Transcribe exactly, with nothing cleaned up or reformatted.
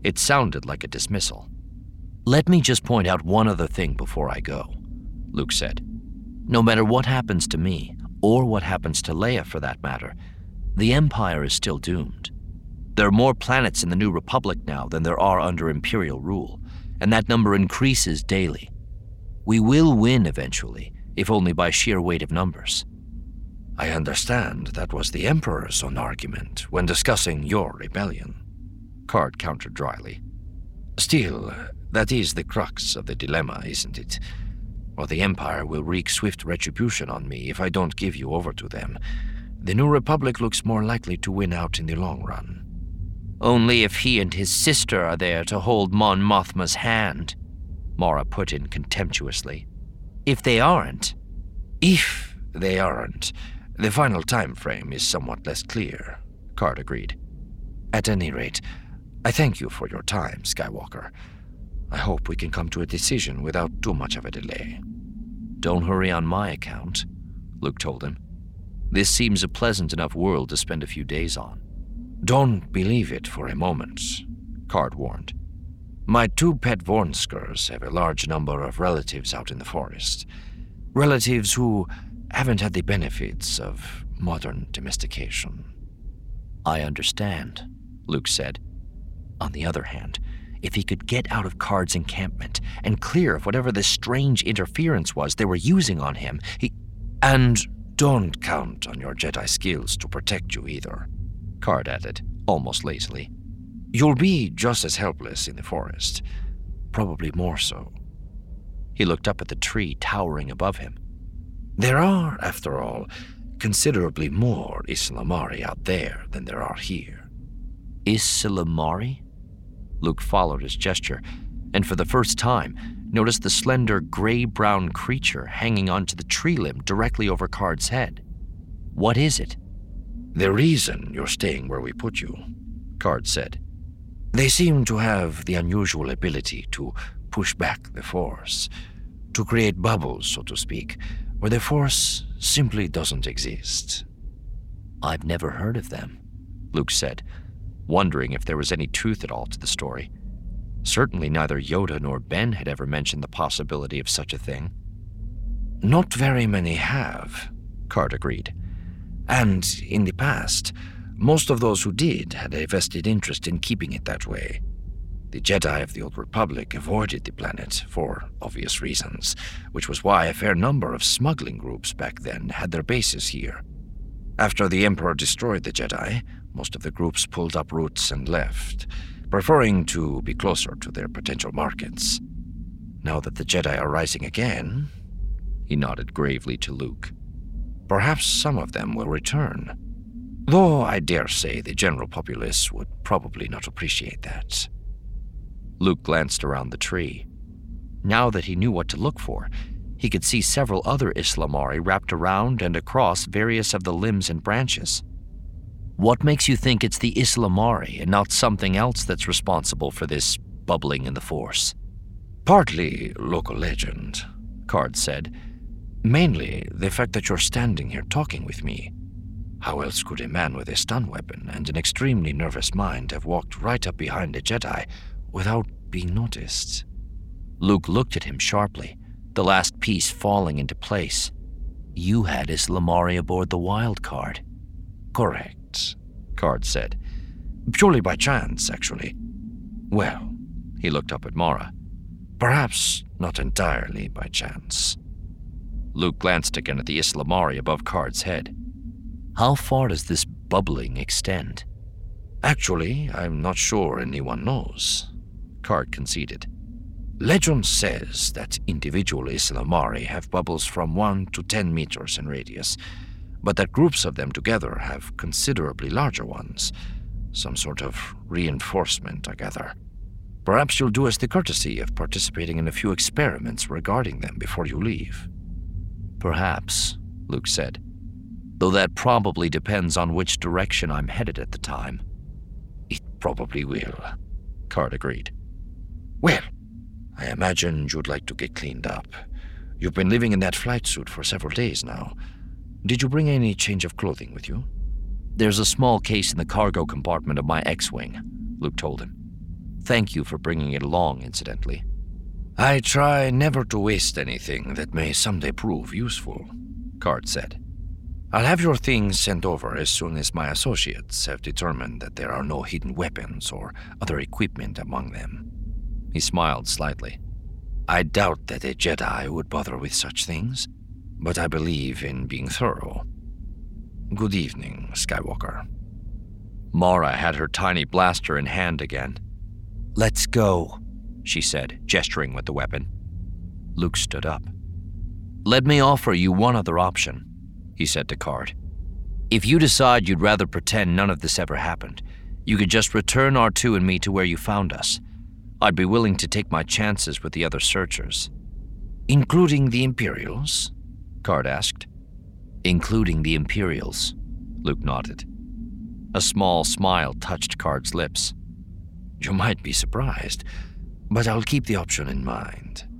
It sounded like a dismissal. "Let me just point out one other thing before I go," Luke said. "No matter what happens to me, or what happens to Leia for that matter, the Empire is still doomed. There are more planets in the New Republic now than there are under Imperial rule, and that number increases daily. We will win eventually, if only by sheer weight of numbers." "I understand that was the Emperor's own argument when discussing your rebellion," Karrde countered dryly. "Still, that is the crux of the dilemma, isn't it? Or the Empire will wreak swift retribution on me if I don't give you over to them. The New Republic looks more likely to win out in the long run." "Only if he and his sister are there to hold Mon Mothma's hand," Mara put in contemptuously. "If they aren't..." "If they aren't, the final time frame is somewhat less clear," Karrde agreed. "At any rate, I thank you for your time, Skywalker. I hope we can come to a decision without too much of a delay." "Don't hurry on my account," Luke told him. "This seems a pleasant enough world to spend a few days on." "Don't believe it for a moment," Karrde warned. "My two pet Vornskers have a large number of relatives out in the forest. Relatives who haven't had the benefits of modern domestication." "I understand," Luke said. On the other hand, if he could get out of Karrde's encampment and clear of whatever this strange interference was they were using on him, he... "And don't count on your Jedi skills to protect you either," Karrde added, almost lazily. "You'll be just as helpless in the forest, probably more so." He looked up at the tree towering above him. "There are, after all, considerably more Ysalamari out there than there are here." "Ysalamari?" Luke followed his gesture, and for the first time noticed the slender gray-brown creature hanging onto the tree limb directly over Karrde's head. "What is it?" "The reason you're staying where we put you," Karrde said. "They seem to have the unusual ability to push back the Force, to create bubbles, so to speak, where the Force simply doesn't exist." "I've never heard of them," Luke said, wondering if there was any truth at all to the story. Certainly neither Yoda nor Ben had ever mentioned the possibility of such a thing. "Not very many have," Karrde agreed. "And in the past, most of those who did had a vested interest in keeping it that way. The Jedi of the Old Republic avoided the planet for obvious reasons, which was why a fair number of smuggling groups back then had their bases here. After the Emperor destroyed the Jedi, most of the groups pulled up roots and left, preferring to be closer to their potential markets. Now that the Jedi are rising again," he nodded gravely to Luke, "perhaps some of them will return. Though I dare say the general populace would probably not appreciate that." Luke glanced around the tree. Now that he knew what to look for, he could see several other Ysalamari wrapped around and across various of the limbs and branches. "What makes you think it's the Ysalamari and not something else that's responsible for this bubbling in the Force?" "Partly local legend," Karrde said. "Mainly the fact that you're standing here talking with me. How else could a man with a stun weapon and an extremely nervous mind have walked right up behind a Jedi without being noticed?" Luke looked at him sharply, the last piece falling into place. "You had Ysalamari aboard the Wildcard." "Correct," Karrde said. "Purely by chance, actually. Well," he looked up at Mara, "perhaps not entirely by chance." Luke glanced again at the Ysalamari above Karrde's head. "How far does this bubbling extend?" "Actually, I'm not sure anyone knows," Karrde conceded. "Legend says that individual Ysalamari have bubbles from one to ten meters in radius, but that groups of them together have considerably larger ones. Some sort of reinforcement, I gather. Perhaps you'll do us the courtesy of participating in a few experiments regarding them before you leave." "Perhaps," Luke said, "though that probably depends on which direction I'm headed at the time." "It probably will," Karrde agreed. "Well, I imagined you'd like to get cleaned up. You've been living in that flight suit for several days now. Did you bring any change of clothing with you?" "There's a small case in the cargo compartment of my X-Wing," Luke told him. Thank you for bringing it along, incidentally. I try never to waste anything that may someday prove useful, Card said. I'll have your things sent over as soon as my associates have determined that there are no hidden weapons or other equipment among them. He smiled slightly. I doubt that a Jedi would bother with such things, but I believe in being thorough. Good evening, Skywalker. Mara had her tiny blaster in hand again. Let's go, she said, gesturing with the weapon. Luke stood up. Let me offer you one other option, he said to Card. If you decide you'd rather pretend none of this ever happened, you could just return R two and me to where you found us. I'd be willing to take my chances with the other searchers. Including the Imperials? Card asked. Including the Imperials, Luke nodded. A small smile touched Card's lips. You might be surprised, but I'll keep the option in mind.